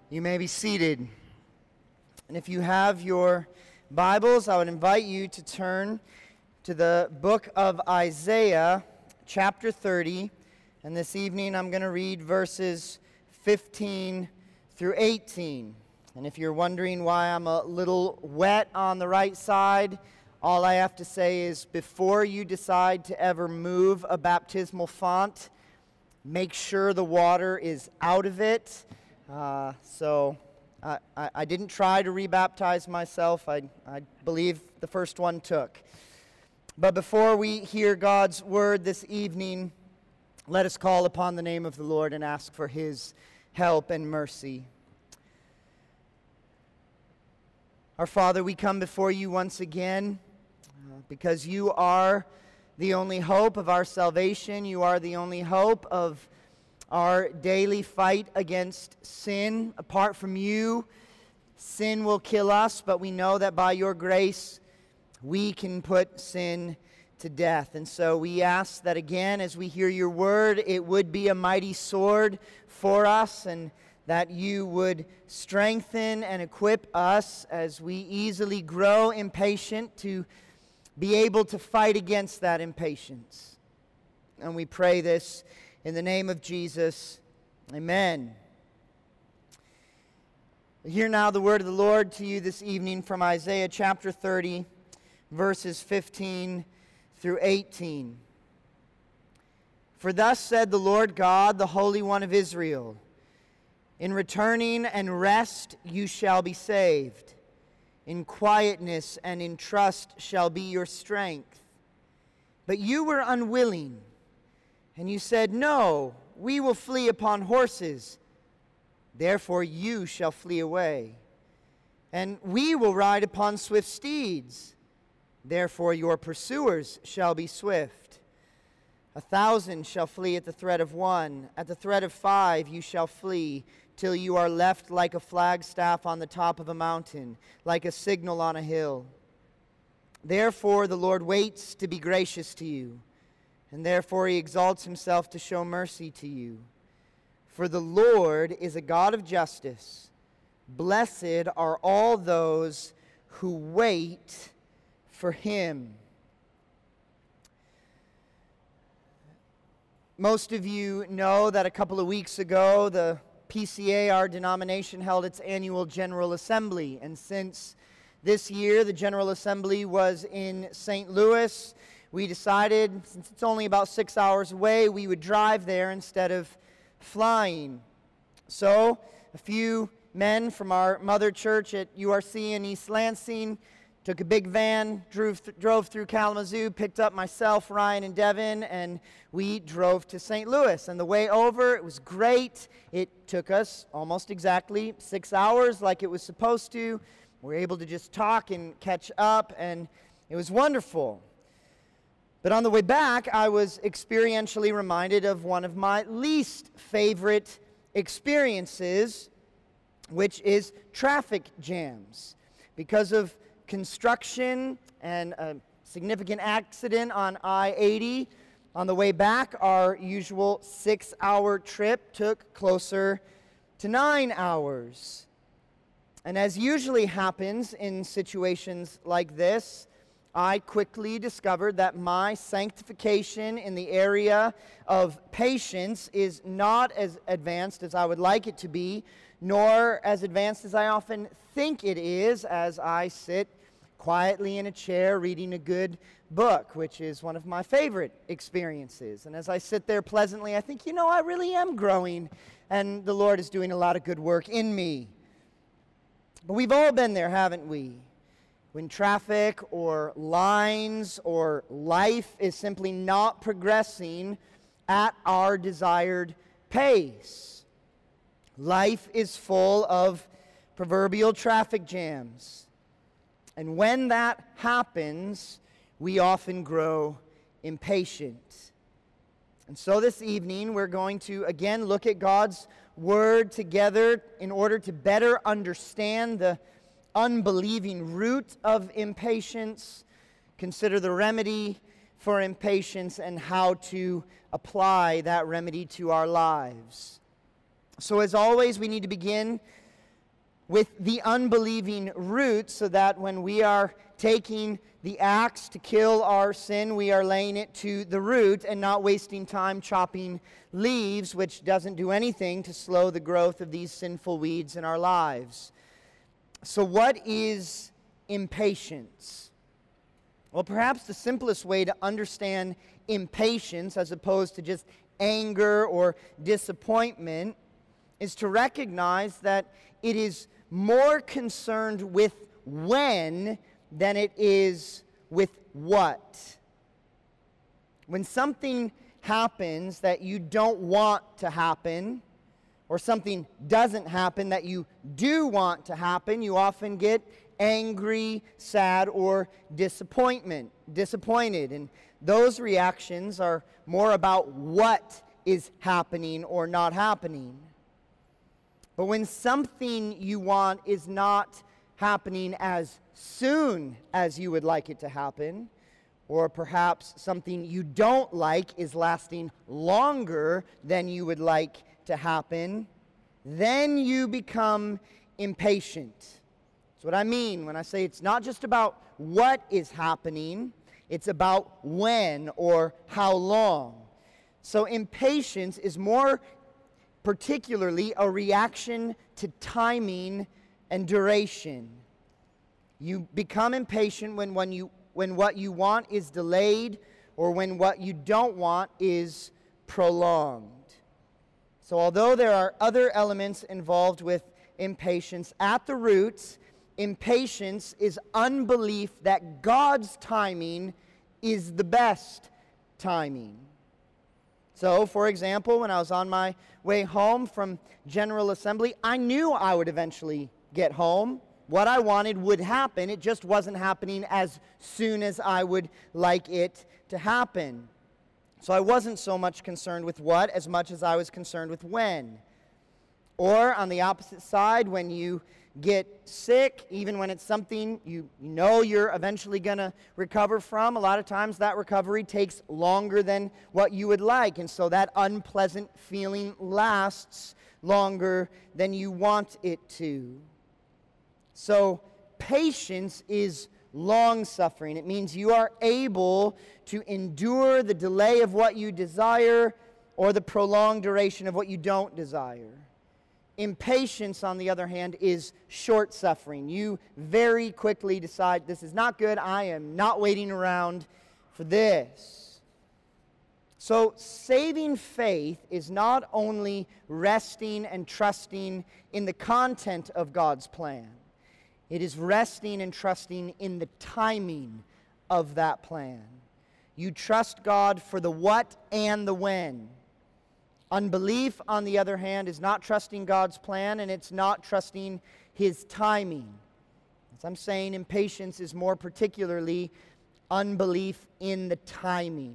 You may be seated. And if you have your Bibles, I would invite you to turn to the book of Isaiah, chapter 30. And this evening I'm going to read verses 15 through 18. And if you're wondering why I'm a little wet on the right side, all I have to say is before you decide to ever move a baptismal font, make sure the water is out of it. So I didn't try to rebaptize myself. I believe the first one took. But before we hear God's word this evening, let us call upon the name of the Lord and ask for His help and mercy. Our Father, we come before you once again because you are the only hope of our salvation. You are the only hope of our daily fight against sin. Apart from you, sin will kill us, but we know that by your grace, we can put sin to death. And so we ask that again, as we hear your word, it would be a mighty sword for us, and that you would strengthen and equip us as we easily grow impatient to be able to fight against that impatience. And we pray this in the name of Jesus, amen. Hear now the word of the Lord to you this evening from Isaiah chapter 30, verses 15 through 18. For thus said the Lord God, the Holy One of Israel, in returning and rest you shall be saved. In quietness and in trust shall be your strength. But you were unwilling, and you said, no, we will flee upon horses. Therefore you shall flee away. And we will ride upon swift steeds. Therefore your pursuers shall be swift. 1,000 shall flee at the threat of one. At the threat of 5 you shall flee, till you are left like a flagstaff on the top of a mountain, like a signal on a hill. Therefore the Lord waits to be gracious to you, and therefore he exalts himself to show mercy to you. For the Lord is a God of justice. Blessed are all those who wait for him. Most of you know that a couple of weeks ago, the PCA, our denomination, held its annual General Assembly. And since this year the General Assembly was in St. Louis, we decided, since it's only about 6 hours away, we would drive there instead of flying. So a few men from our mother church at URC in East Lansing took a big van, drove through Kalamazoo, picked up myself, Ryan, and Devin, and we drove to St. Louis. And the way over, it was great. It took us almost exactly 6 hours like it was supposed to. We were able to just talk and catch up, and it was wonderful. But on the way back, I was experientially reminded of one of my least favorite experiences, which is traffic jams. Because of construction and a significant accident on I-80, on the way back, our usual 6-hour trip took closer to 9 hours. And as usually happens in situations like this, I quickly discovered that my sanctification in the area of patience is not as advanced as I would like it to be, nor as advanced as I often think it is as I sit quietly in a chair reading a good book, which is one of my favorite experiences. And as I sit there pleasantly, I think, I really am growing, and the Lord is doing a lot of good work in me. But we've all been there, haven't we? When traffic or lines or life is simply not progressing at our desired pace. Life is full of proverbial traffic jams. And when that happens, we often grow impatient. And so this evening, we're going to again look at God's Word together in order to better understand the unbelieving root of impatience, consider the remedy for impatience, and how to apply that remedy to our lives. So as always, we need to begin with the unbelieving root, so that when we are taking the axe to kill our sin, we are laying it to the root and not wasting time chopping leaves, which doesn't do anything to slow the growth of these sinful weeds in our lives. So what is impatience? Well, perhaps the simplest way to understand impatience, as opposed to just anger or disappointment, is to recognize that it is more concerned with when than it is with what. When something happens that you don't want to happen, or something doesn't happen that you do want to happen, you often get angry, sad, or disappointed. And those reactions are more about what is happening or not happening. But when something you want is not happening as soon as you would like it to happen, or perhaps something you don't like is lasting longer than you would like to happen, then you become impatient. That's what I mean when I say it's not just about what is happening, it's about when or how long. So impatience is more particularly a reaction to timing and duration. You become impatient when what you want is delayed, or when what you don't want is prolonged. So although there are other elements involved with impatience, at the roots, impatience is unbelief that God's timing is the best timing. So, for example, when I was on my way home from General Assembly, I knew I would eventually get home. What I wanted would happen. It just wasn't happening as soon as I would like it to happen. So I wasn't so much concerned with what as much as I was concerned with when. Or on the opposite side, when you get sick, even when it's something you know you're eventually going to recover from, a lot of times that recovery takes longer than what you would like. And so that unpleasant feeling lasts longer than you want it to. So patience is long-suffering. It means you are able to endure the delay of what you desire or the prolonged duration of what you don't desire. Impatience, on the other hand, is short-suffering. You very quickly decide, this is not good, I am not waiting around for this. So saving faith is not only resting and trusting in the content of God's plan. It is resting and trusting in the timing of that plan. You trust God for the what and the when. Unbelief, on the other hand, is not trusting God's plan, and it's not trusting His timing. As I'm saying, impatience is more particularly unbelief in the timing.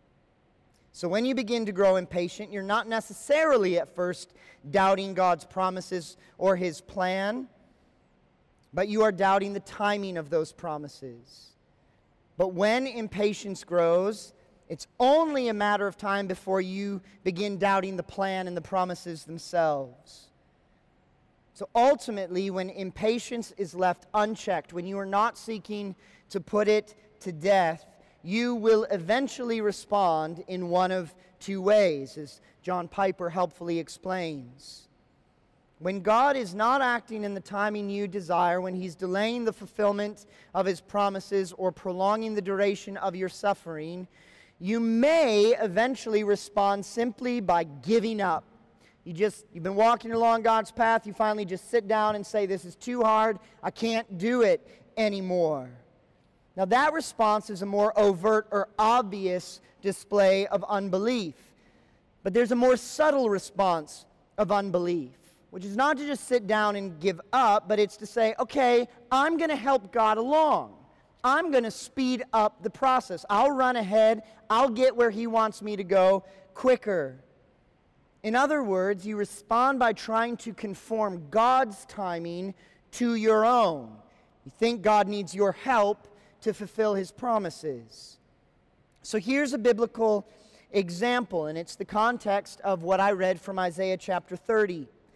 So when you begin to grow impatient, you're not necessarily at first doubting God's promises or His plan, but you are doubting the timing of those promises. But when impatience grows, it's only a matter of time before you begin doubting the plan and the promises themselves. So ultimately, when impatience is left unchecked, when you are not seeking to put it to death, you will eventually respond in one of two ways, as John Piper helpfully explains. When God is not acting in the timing you desire, when He's delaying the fulfillment of His promises or prolonging the duration of your suffering, you may eventually respond simply by giving up. You've been walking along God's path, you finally just sit down and say, this is too hard, I can't do it anymore. Now that response is a more overt or obvious display of unbelief. But there's a more subtle response of unbelief, which is not to just sit down and give up, but it's to say, okay, I'm going to help God along. I'm going to speed up the process. I'll run ahead. I'll get where He wants me to go quicker. In other words, you respond by trying to conform God's timing to your own. You think God needs your help to fulfill His promises. So here's a biblical example, and it's the context of what I read from Isaiah chapter 30.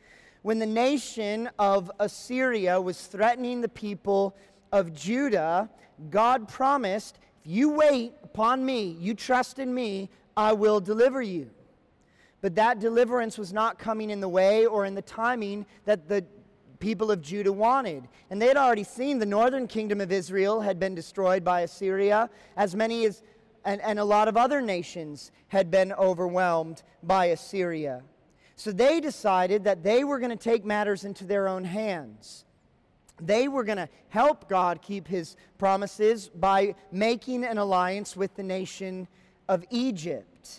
when the nation of Assyria was threatening the people of Judah, God promised, if you wait upon me, you trust in me, I will deliver you. But that deliverance was not coming in the way or in the timing that the people of Judah wanted. And they had already seen the northern kingdom of Israel had been destroyed by Assyria, as many as, and a lot of other nations had been overwhelmed by Assyria. So they decided that they were going to take matters into their own hands. They were going to help God keep his promises by making an alliance with the nation of Egypt.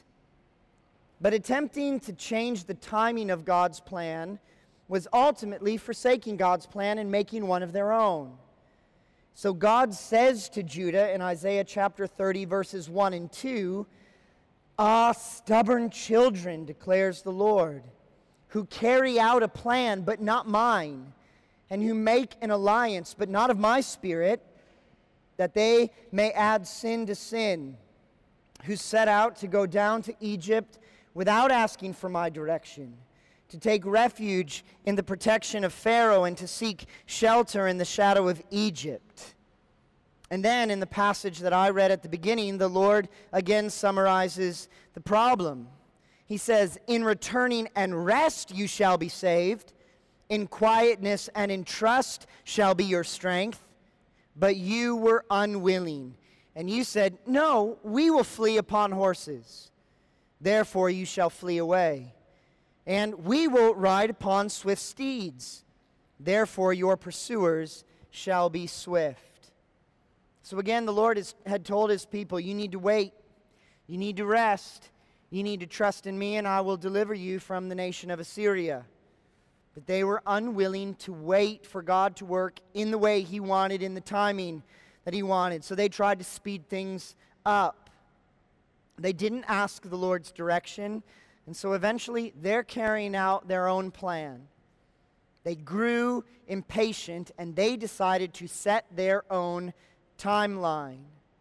But attempting to change the timing of God's plan was ultimately forsaking God's plan and making one of their own. So God says to Judah in Isaiah chapter 30, verses 1 and 2, "Ah, stubborn children, declares the Lord, who carry out a plan, but not mine, and who make an alliance, but not of my spirit, that they may add sin to sin, who set out to go down to Egypt without asking for my direction, to take refuge in the protection of Pharaoh and to seek shelter in the shadow of Egypt." And then in the passage that I read at the beginning, the Lord again summarizes the problem. He says, "In returning and rest you shall be saved. In quietness and in trust shall be your strength. But you were unwilling. And you said, 'No, we will flee upon horses.' Therefore you shall flee away. And we will ride upon swift steeds. Therefore your pursuers shall be swift." So again, the Lord had told his people, you need to wait. You need to rest. You need to trust in me, and I will deliver you from the nation of Assyria. But they were unwilling to wait for God to work in the way he wanted, in the timing that he wanted. So they tried to speed things up. They didn't ask the Lord's direction, and so eventually they're carrying out their own plan. They grew impatient, and they decided to set their own timeline.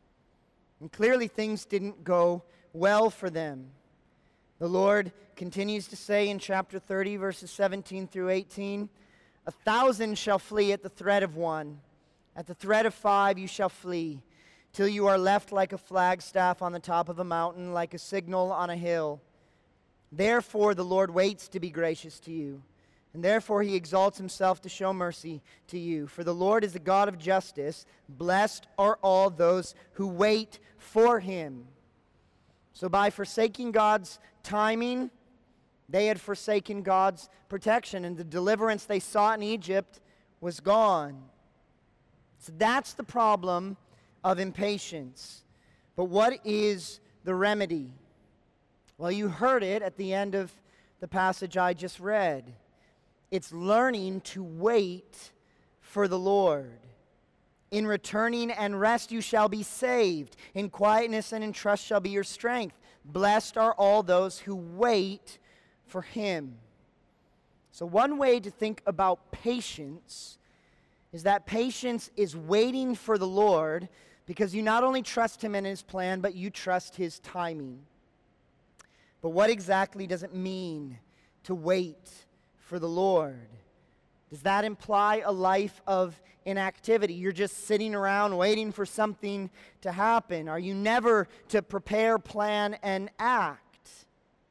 And clearly things didn't go well for them. The Lord continues to say in chapter 30, verses 17 through 18, "1,000 shall flee at the threat of one. At the threat of 5 you shall flee, till you are left like a flagstaff on the top of a mountain, like a signal on a hill. Therefore the Lord waits to be gracious to you, and therefore he exalts himself to show mercy to you. For the Lord is a God of justice. Blessed are all those who wait for him." So by forsaking God's timing, they had forsaken God's protection, and the deliverance they sought in Egypt was gone. So that's the problem of impatience. But what is the remedy? Well, you heard it at the end of the passage I just read. It's learning to wait for the Lord. "In returning and rest you shall be saved. In quietness and in trust shall be your strength. Blessed are all those who wait for him." So one way to think about patience is that patience is waiting for the Lord, because you not only trust him in his plan, but you trust his timing. But what exactly does it mean to wait for the Lord? Does that imply a life of inactivity? You're just sitting around waiting for something to happen? Are you never to prepare, plan, and act?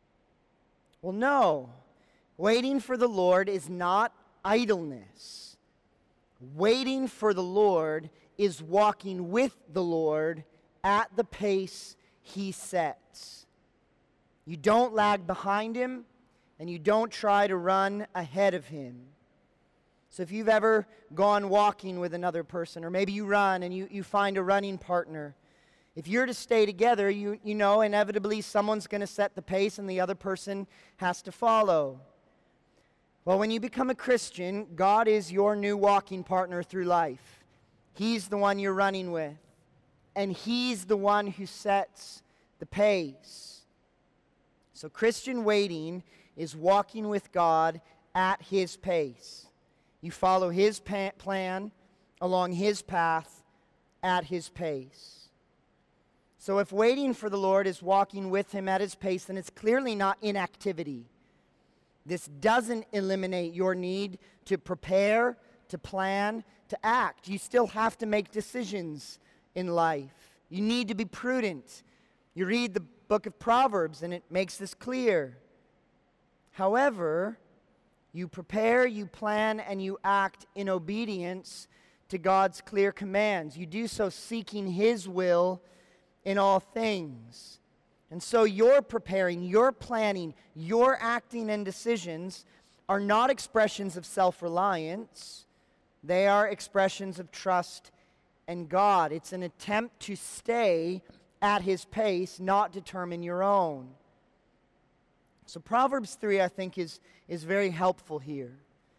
Well, no. Waiting for the Lord is not idleness. Waiting for the Lord is walking with the Lord at the pace he sets. You don't lag behind him, and you don't try to run ahead of him. So if you've ever gone walking with another person, or maybe you run and you find a running partner, if you're to stay together, you know inevitably someone's going to set the pace and the other person has to follow. Well, when you become a Christian, God is your new walking partner through life. He's the one you're running with, and he's the one who sets the pace. So Christian waiting is walking with God at his pace. You follow his plan along his path at his pace. So if waiting for the Lord is walking with him at his pace, then it's clearly not inactivity. This doesn't eliminate your need to prepare, to plan, to act. You still have to make decisions in life. You need to be prudent. You read the book of Proverbs and it makes this clear. However, you prepare, you plan, and you act in obedience to God's clear commands. You do so seeking His will in all things. And so your preparing, your planning, your acting and decisions are not expressions of self-reliance. They are expressions of trust in God. It's an attempt to stay at His pace, not determine your own. So Proverbs 3, I think, is very helpful here.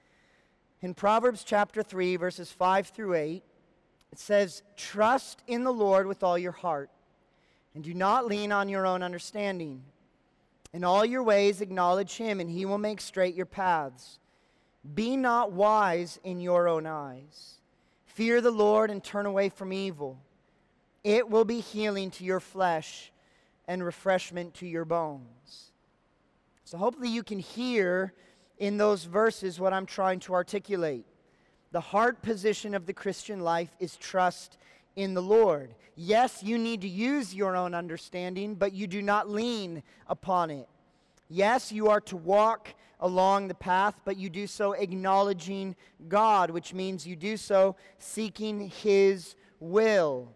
In Proverbs chapter 3, verses 5 through 8, it says, "Trust in the Lord with all your heart, and do not lean on your own understanding. In all your ways acknowledge Him, and He will make straight your paths. Be not wise in your own eyes. Fear the Lord and turn away from evil. It will be healing to your flesh and refreshment to your bones." So hopefully you can hear in those verses what I'm trying to articulate. The heart position of the Christian life is trust in the Lord. Yes, you need to use your own understanding, but you do not lean upon it. Yes, you are to walk along the path, but you do so acknowledging God, which means you do so seeking His will.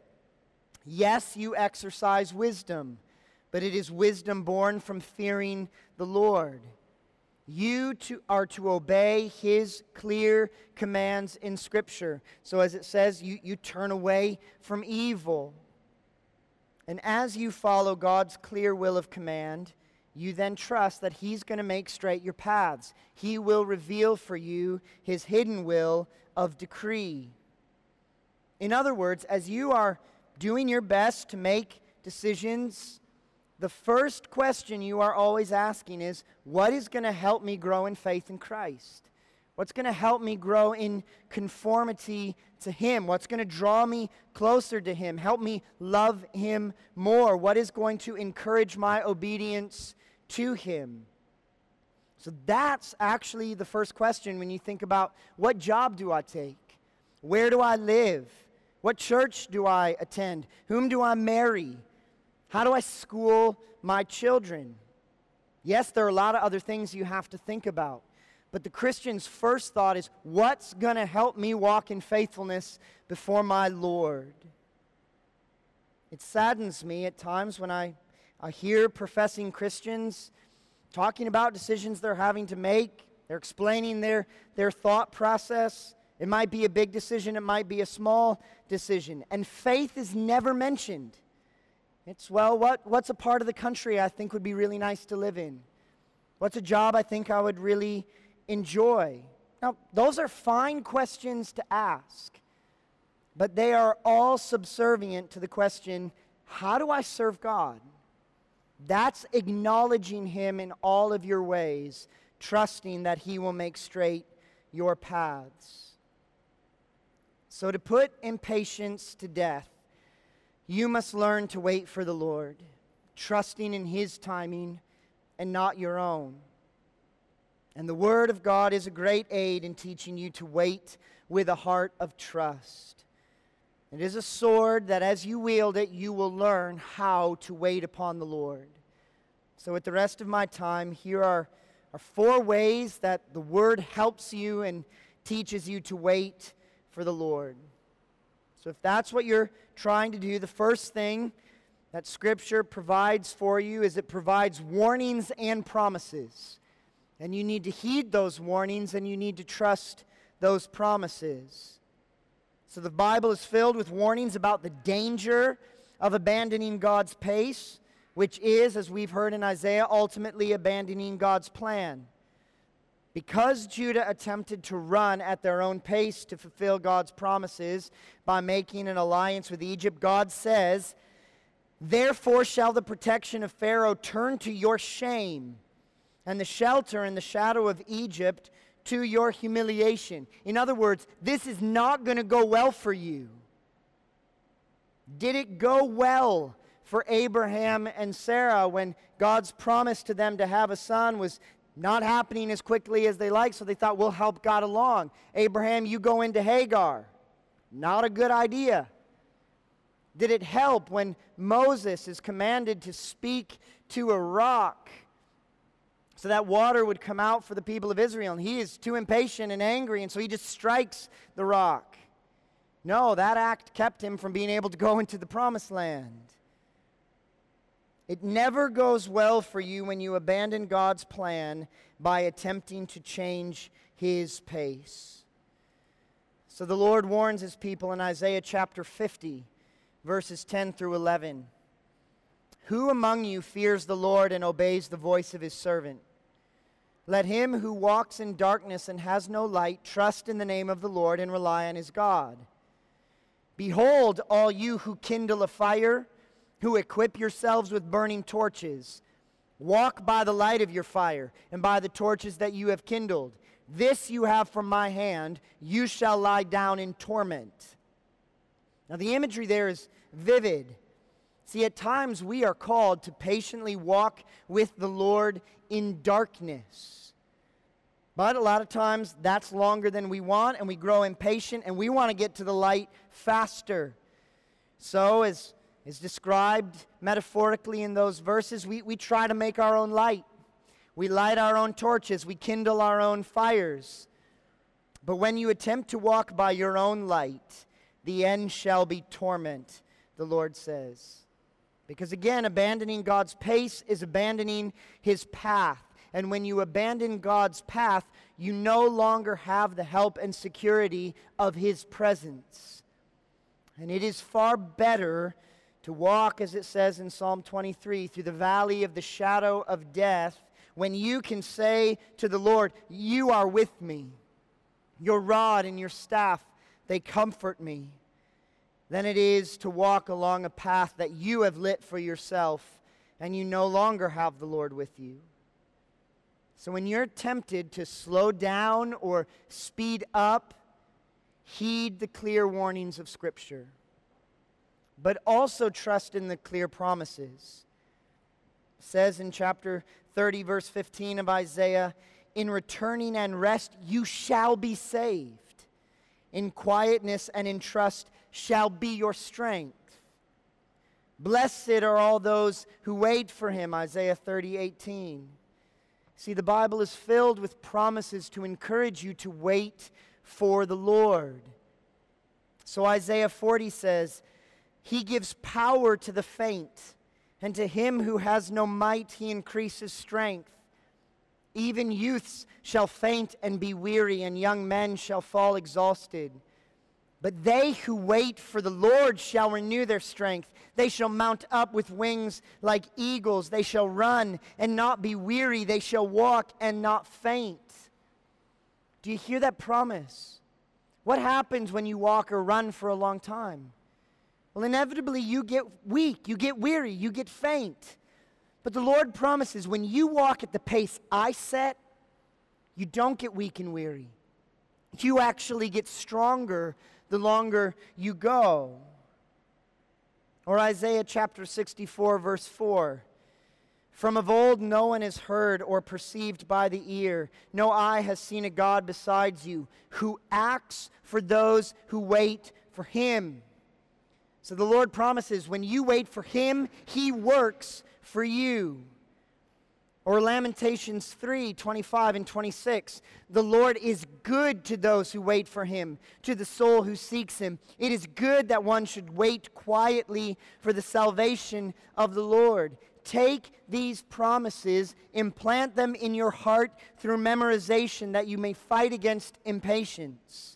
Yes, you exercise wisdom, but it is wisdom born from fearing the Lord. You are to obey His clear commands in Scripture. So as it says, you turn away from evil. And as you follow God's clear will of command, you then trust that He's going to make straight your paths. He will reveal for you His hidden will of decree. In other words, as you are doing your best to make decisions, the first question you are always asking is, what is going to help me grow in faith in Christ? What's going to help me grow in conformity to Him? What's going to draw me closer to Him? Help me love Him more? What is going to encourage my obedience to Him? So that's actually the first question when you think about, what job do I take? Where do I live? What church do I attend? Whom do I marry? How do I school my children? Yes, there are a lot of other things you have to think about. But the Christian's first thought is, what's going to help me walk in faithfulness before my Lord? It saddens me at times when I hear professing Christians talking about decisions they're having to make. They're explaining their thought process. It might be a big decision. It might be a small decision. And faith is never mentioned. It's, well, what's a part of the country I think would be really nice to live in? What's a job I think I would really enjoy? Now, those are fine questions to ask, but they are all subservient to the question, how do I serve God? That's acknowledging Him in all of your ways, trusting that He will make straight your paths. So to put impatience to death, you must learn to wait for the Lord, trusting in His timing and not your own. And the Word of God is a great aid in teaching you to wait with a heart of trust. It is a sword that as you wield it, you will learn how to wait upon the Lord. So with the rest of my time, here are 4 ways that the Word helps you and teaches you to wait for the Lord. So if that's what you're trying to do, the first thing that Scripture provides for you is it provides warnings and promises. And you need to heed those warnings and you need to trust those promises. So the Bible is filled with warnings about the danger of abandoning God's pace, which is, as we've heard in Isaiah, ultimately abandoning God's plan. Because Judah attempted to run at their own pace to fulfill God's promises by making an alliance with Egypt, God says, "Therefore shall the protection of Pharaoh turn to your shame, and the shelter in the shadow of Egypt to your humiliation." In other words, this is not going to go well for you. Did it go well for Abraham and Sarah when God's promise to them to have a son was not happening as quickly as they like, so they thought, we'll help God along. Abraham, you go into Hagar. Not a good idea. Did it help when Moses is commanded to speak to a rock so that water would come out for the people of Israel? And he is too impatient and angry, and so he just strikes the rock. No, that act kept him from being able to go into the promised land. It never goes well for you when you abandon God's plan by attempting to change His pace. So the Lord warns His people in Isaiah chapter 50, verses 10 through 11. Who among you fears the Lord and obeys the voice of His servant? Let him who walks in darkness and has no light trust in the name of the Lord and rely on his God. Behold, all you who kindle a fire, who equip yourselves with burning torches, walk by the light of your fire and by the torches that you have kindled. This you have from my hand, you shall lie down in torment. Now the imagery there is vivid. See, at times we are called to patiently walk with the Lord in darkness. But a lot of times that's longer than we want, and we grow impatient, and we want to get to the light faster. So, as is described metaphorically in those verses, we try to make our own light. We light our own torches. We kindle our own fires. But when you attempt to walk by your own light, the end shall be torment, the Lord says. Because again, abandoning God's pace is abandoning His path. And when you abandon God's path, you no longer have the help and security of His presence. And it is far better to walk, as it says in Psalm 23, through the valley of the shadow of death, when you can say to the Lord, you are with me. Your rod and your staff, they comfort me. Than it is to walk along a path that you have lit for yourself and you no longer have the Lord with you. So when you're tempted to slow down or speed up, heed the clear warnings of Scripture. But also trust in the clear promises. It says in chapter 30, verse 15 of Isaiah, in returning and rest you shall be saved. In quietness and in trust shall be your strength. Blessed are all those who wait for Him, Isaiah 30:18. See, the Bible is filled with promises to encourage you to wait for the Lord. So Isaiah 40 says, He gives power to the faint, and to him who has no might He increases strength. Even youths shall faint and be weary, and young men shall fall exhausted. But they who wait for the Lord shall renew their strength. They shall mount up with wings like eagles. They shall run and not be weary. They shall walk and not faint. Do you hear that promise? What happens when you walk or run for a long time? Well, inevitably you get weak, you get weary, you get faint. But the Lord promises when you walk at the pace I set, you don't get weak and weary. You actually get stronger the longer you go. Or Isaiah chapter 64, verse 4. From of old no one has heard or perceived by the ear. No eye has seen a God besides you, who acts for those who wait for Him. So the Lord promises when you wait for Him, He works for you. Or Lamentations 3:25 and 26. The Lord is good to those who wait for Him, to the soul who seeks Him. It is good that one should wait quietly for the salvation of the Lord. Take these promises, implant them in your heart through memorization that you may fight against impatience.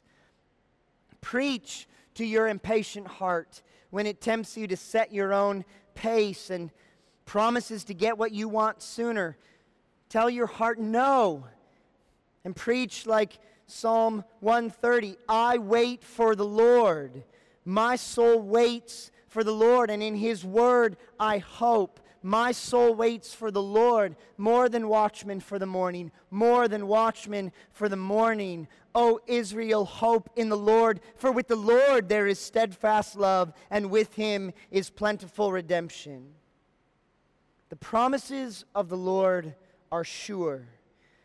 Preach to your impatient heart when it tempts you to set your own pace and promises to get what you want sooner. Tell your heart no. And preach like Psalm 130. I wait for the Lord. My soul waits for the Lord, and in His word I hope. My soul waits for the Lord more than watchmen for the morning, more than watchmen for the morning. O Israel, hope in the Lord, for with the Lord there is steadfast love, and with Him is plentiful redemption. The promises of the Lord are sure.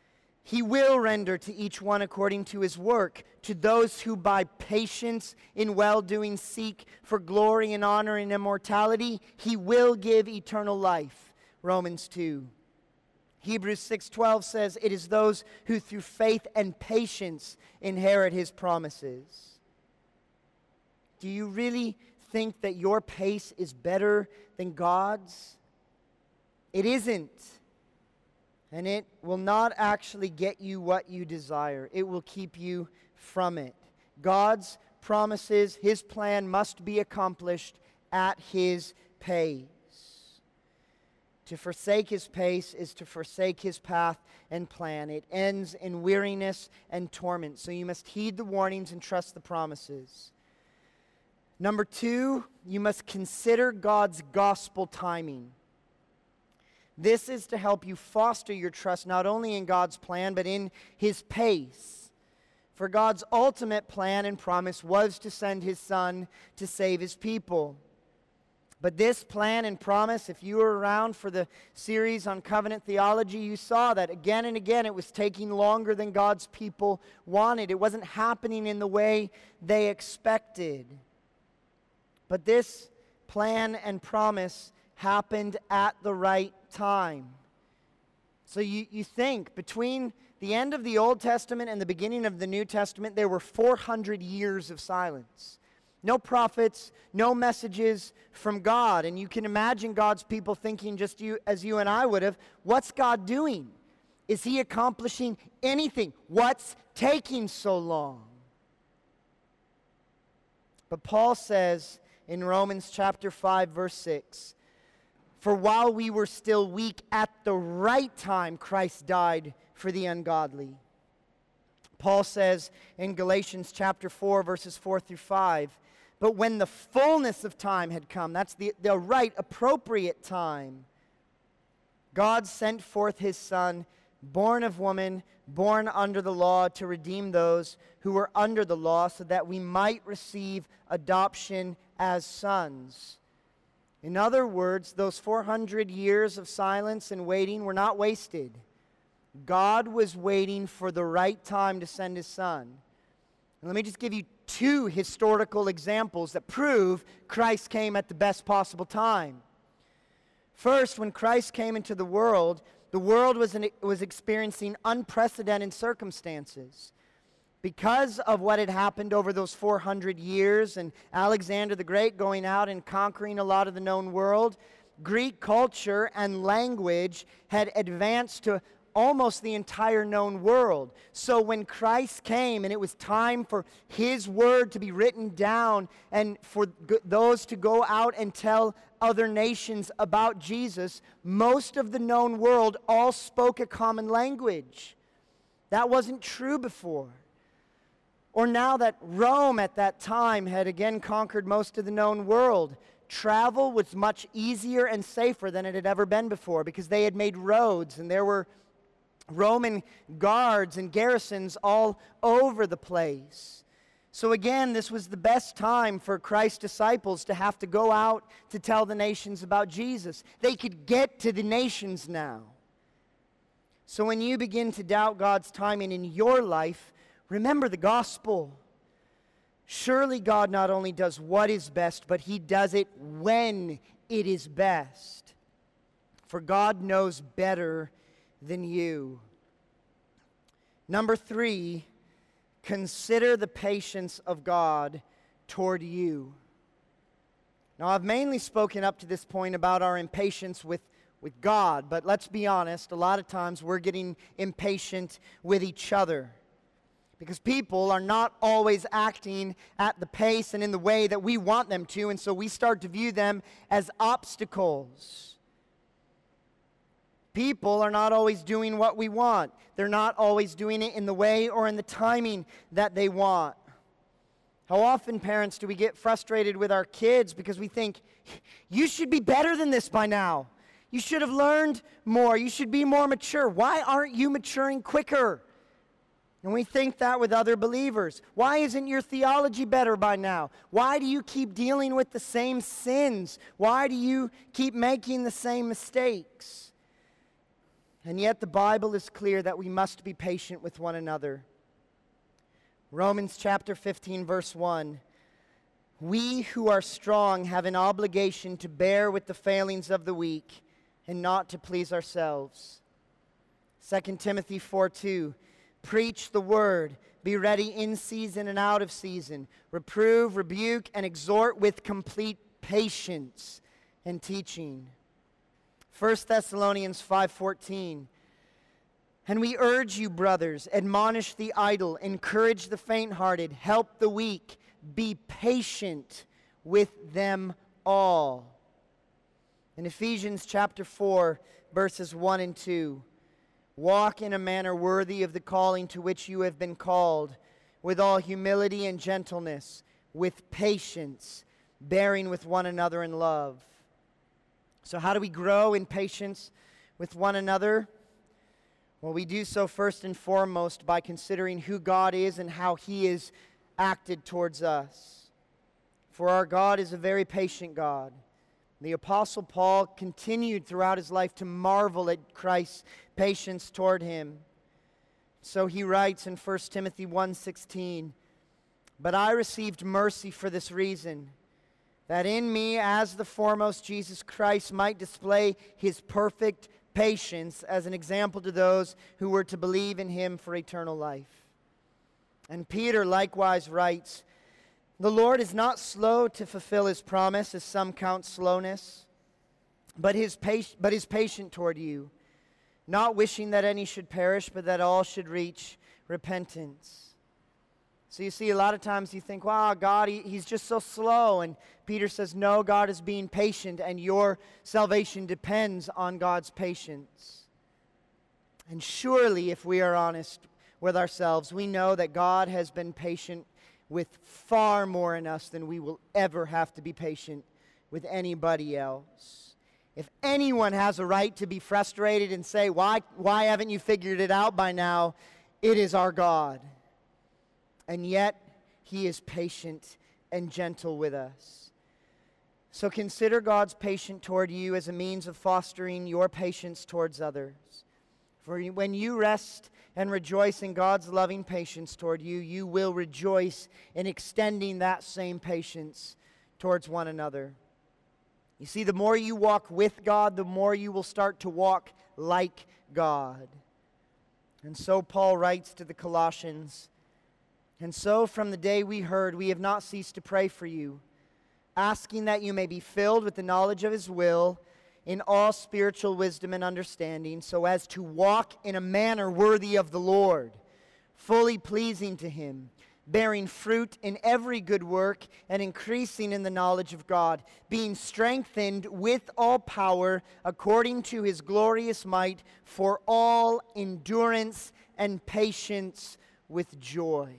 He will render to each one according to his work. To those who by patience in well-doing seek for glory and honor and immortality, he will give eternal life. Romans 2. Hebrews 6:12 says, it is those who through faith and patience inherit his promises. Do you really think that your pace is better than God's? It isn't. And it will not actually get you what you desire. It will keep you from it. God's promises, his plan must be accomplished at his pace. To forsake his pace is to forsake his path and plan. It ends in weariness and torment. So you must heed the warnings and trust the promises. Number 2, you must consider God's gospel timing. This is to help you foster your trust not only in God's plan, but in his pace. For God's ultimate plan and promise was to send his Son to save his people. But this plan and promise, if you were around for the series on covenant theology, you saw that again and again it was taking longer than God's people wanted. It wasn't happening in the way they expected. But this plan and promise happened at the right time. So you think, between the end of the Old Testament and the beginning of the New Testament, there were 400 years of silence. No prophets, no messages from God. And you can imagine God's people thinking just as you and I would have, what's God doing? Is he accomplishing anything? What's taking so long? But Paul says in Romans chapter 5, verse 6, for while we were still weak, at the right time Christ died for the ungodly. Paul says in Galatians chapter 4, verses 4 through 5, but when the fullness of time had come, that's the right, appropriate time, God sent forth his Son, born of woman, born under the law, to redeem those who were under the law, so that we might receive adoption as sons. In other words, those 400 years of silence and waiting were not wasted. God was waiting for the right time to send his Son. And let me just give you 2 historical examples that prove Christ came at the best possible time. First, when Christ came into the world was experiencing unprecedented circumstances. Because of what had happened over those 400 years and Alexander the Great going out and conquering a lot of the known world, Greek culture and language had advanced to almost the entire known world. So when Christ came and it was time for his word to be written down and for those to go out and tell other nations about Jesus, most of the known world all spoke a common language. That wasn't true before. Or now that Rome at that time had again conquered most of the known world, travel was much easier and safer than it had ever been before because they had made roads and there were Roman guards and garrisons all over the place. So again, this was the best time for Christ's disciples to have to go out to tell the nations about Jesus. They could get to the nations now. So when you begin to doubt God's timing in your life, remember the gospel. Surely God not only does what is best, but he does it when it is best. For God knows better than you. Number 3, consider the patience of God toward you. Now, I've mainly spoken up to this point about our impatience with God, but let's be honest, a lot of times we're getting impatient with each other. Because people are not always acting at the pace and in the way that we want them to, and so we start to view them as obstacles. People are not always doing what we want. They're not always doing it in the way or in the timing that they want. How often, parents, do we get frustrated with our kids because we think, you should be better than this by now. You should have learned more. You should be more mature. Why aren't you maturing quicker? And we think that with other believers. Why isn't your theology better by now? Why do you keep dealing with the same sins? Why do you keep making the same mistakes? And yet the Bible is clear that we must be patient with one another. Romans chapter 15, verse 1. We who are strong have an obligation to bear with the failings of the weak and not to please ourselves. 2 Timothy 4:2. Preach the word. Be ready in season and out of season. Reprove, rebuke, and exhort with complete patience and teaching. 1 Thessalonians 5:14. And we urge you, brothers, admonish the idle, encourage the faint-hearted, help the weak, be patient with them all. In Ephesians chapter 4, verses 1 and 2, walk in a manner worthy of the calling to which you have been called, with all humility and gentleness, with patience, bearing with one another in love. So how do we grow in patience with one another? Well, we do so first and foremost by considering who God is and how He is acted towards us. For our God is a very patient God. The Apostle Paul continued throughout his life to marvel at Christ's patience toward him. So he writes in 1 Timothy 1:16, "But I received mercy for this reason, that in me, as the foremost, Jesus Christ might display His perfect patience as an example to those who were to believe in Him for eternal life." And Peter likewise writes, "The Lord is not slow to fulfill His promise, as some count slowness, but is patient toward you, not wishing that any should perish, but that all should reach repentance." So you see, a lot of times you think, wow, God, He's just so slow. And Peter says, no, God is being patient, and your salvation depends on God's patience. And surely, if we are honest with ourselves, we know that God has been patient with far more in us than we will ever have to be patient with anybody else. If anyone has a right to be frustrated and say, why haven't you figured it out by now? It is our God. And yet, He is patient and gentle with us. So consider God's patience toward you as a means of fostering your patience towards others. For when you rest and rejoice in God's loving patience toward you, you will rejoice in extending that same patience towards one another. You see, the more you walk with God, the more you will start to walk like God. And so Paul writes to the Colossians, "And so from the day we heard, we have not ceased to pray for you, asking that you may be filled with the knowledge of His will in all spiritual wisdom and understanding, so as to walk in a manner worthy of the Lord, fully pleasing to Him, bearing fruit in every good work and increasing in the knowledge of God, being strengthened with all power according to His glorious might, for all endurance and patience with joy."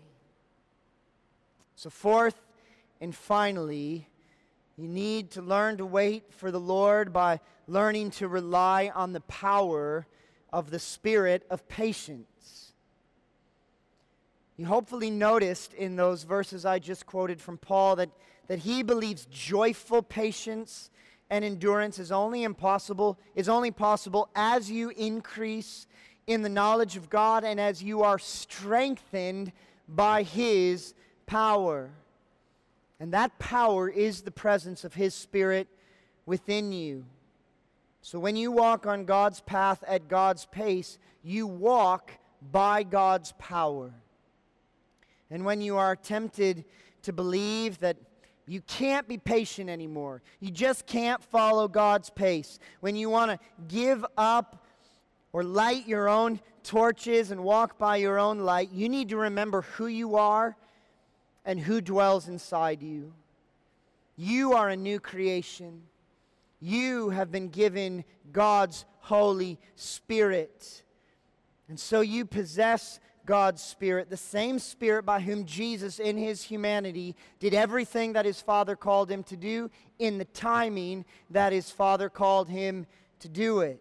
So fourth and finally, you need to learn to wait for the Lord by learning to rely on the power of the Spirit of patience. You hopefully noticed in those verses I just quoted from Paul that he believes joyful patience and endurance is only possible as you increase in the knowledge of God and as you are strengthened by His power. And that power is the presence of His Spirit within you. So when you walk on God's path at God's pace, you walk by God's power. And when you are tempted to believe that you can't be patient anymore, you just can't follow God's pace, when you want to give up or light your own torches and walk by your own light, you need to remember who you are and who dwells inside you. You are a new creation. You have been given God's Holy Spirit. And so you possess God's Spirit, the same Spirit by whom Jesus in His humanity did everything that His Father called Him to do in the timing that His Father called Him to do it.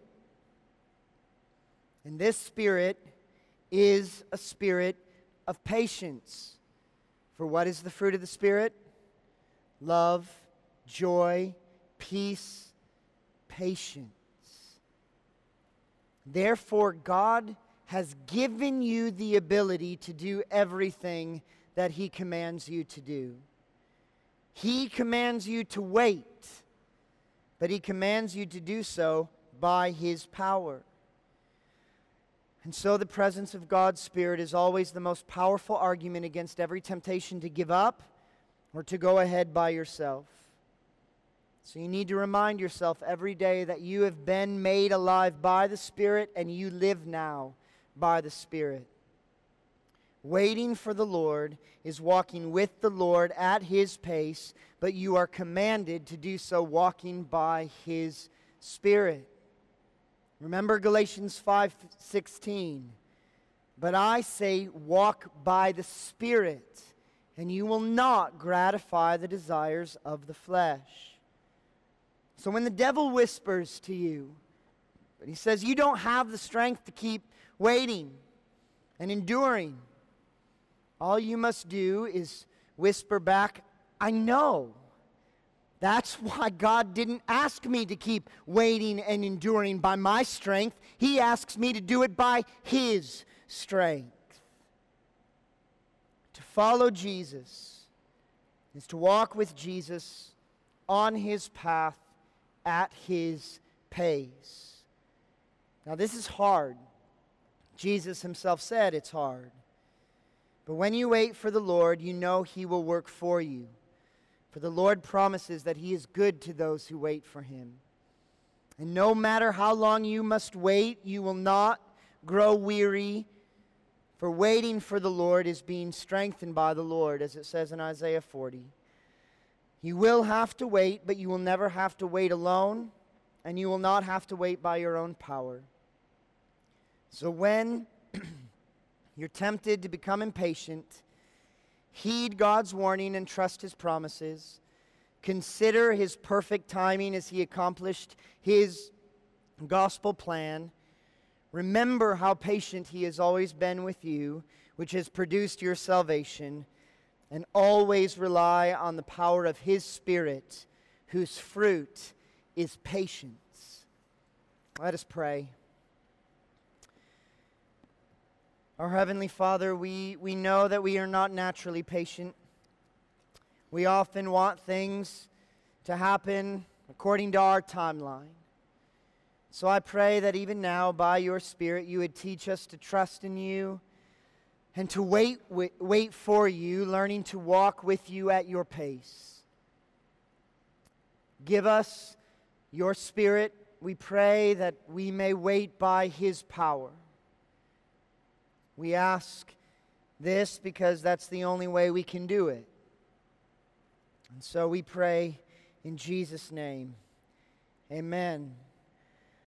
And this Spirit is a spirit of patience. For what is the fruit of the Spirit? Love, joy, peace, patience. Therefore, God has given you the ability to do everything that He commands you to do. He commands you to wait, but He commands you to do so by His power. And so the presence of God's Spirit is always the most powerful argument against every temptation to give up or to go ahead by yourself. So you need to remind yourself every day that you have been made alive by the Spirit and you live now by the Spirit. Waiting for the Lord is walking with the Lord at His pace, but you are commanded to do so walking by His Spirit. Remember Galatians 5:16. But I say, walk by the Spirit, and you will not gratify the desires of the flesh. So when the devil whispers to you, but he says you don't have the strength to keep waiting and enduring, all you must do is whisper back, I know. That's why God didn't ask me to keep waiting and enduring by my strength. He asks me to do it by His strength. To follow Jesus is to walk with Jesus on His path at His pace. Now this is hard. Jesus Himself said it's hard. But when you wait for the Lord, you know He will work for you. For the Lord promises that He is good to those who wait for Him. And no matter how long you must wait, you will not grow weary. For waiting for the Lord is being strengthened by the Lord, as it says in Isaiah 40. You will have to wait, but you will never have to wait alone, and you will not have to wait by your own power. So when you're tempted to become impatient, heed God's warning and trust His promises. Consider His perfect timing as He accomplished His gospel plan. Remember how patient He has always been with you, which has produced your salvation. And always rely on the power of His Spirit, whose fruit is patience. Let us pray. Our Heavenly Father, we know that we are not naturally patient. We often want things to happen according to our timeline. So I pray that even now, by your Spirit, you would teach us to trust in you and to wait for you, learning to walk with you at your pace. Give us your Spirit, we pray, that we may wait by His power. We ask this because that's the only way we can do it. And so we pray in Jesus' name. Amen.